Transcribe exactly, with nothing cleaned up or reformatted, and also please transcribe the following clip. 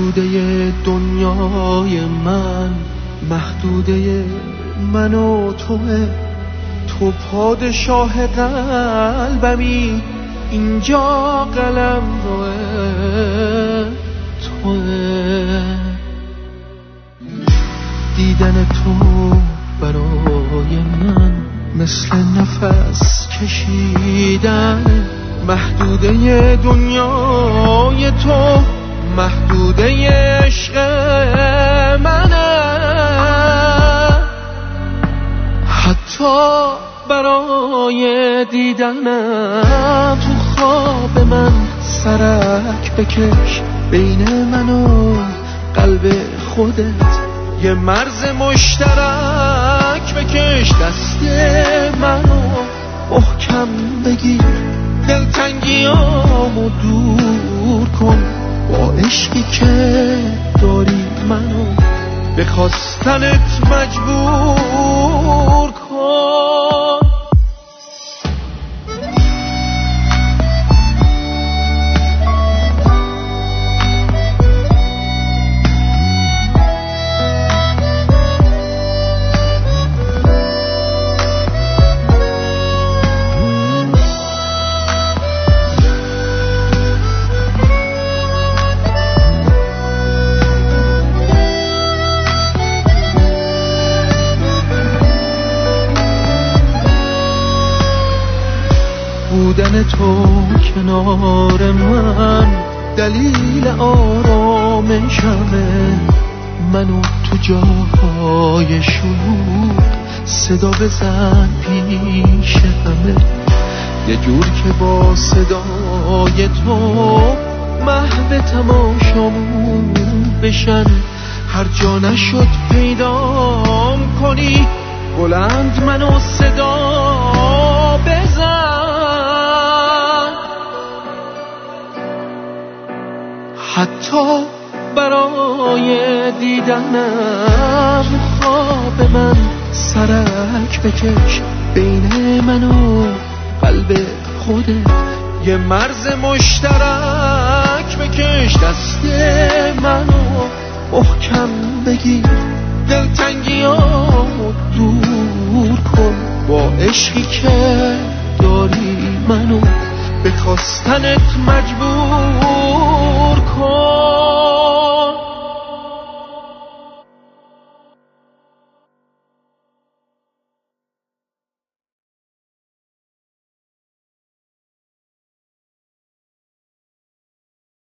محدوده دنیای من، محدوده من و توه، تو پادشاه قلبمی، اینجا قلم روه توه. دیدن تو برای من مثل نفس کشیدن، محدوده دنیای تو، محدوده عشق منه. حتی برای دیدنم تو خواب من سرک بکش، بین من و قلب خودت یه مرز مشترک بکش. دست منو محکم بگیر، دلتنگیامو دور کن، با عشقی که داری منو به خواستنت مجبور کن. بودن تو کنار من دلیل آرامشمه، منو تو جاهای شلوغ صدا بزن پیش همه، یه جور که با صدای تو محو تماشامون بشن. هر جا نشد پیدام کنی، بلند منو صدا بزن. حتی برای دیدنم خواب من سرک بکش، بین من و قلب خودت یه مرز مشترک بکش. دست منو محکم بگیر، دلتنگیامو دور کن، با عشقی که داری منو به خواستنت مجبور